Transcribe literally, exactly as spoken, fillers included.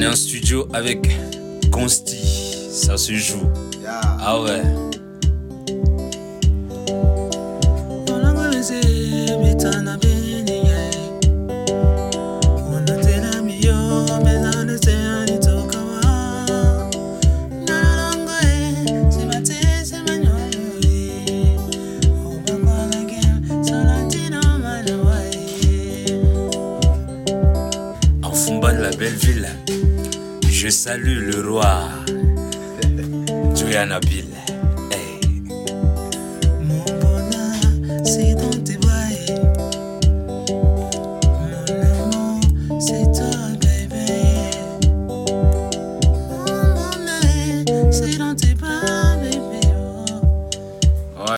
On est en studio avec Consti, ça se joue. Yeah. Ah ouais. La belle ville, je salue le roi Joya Nabil.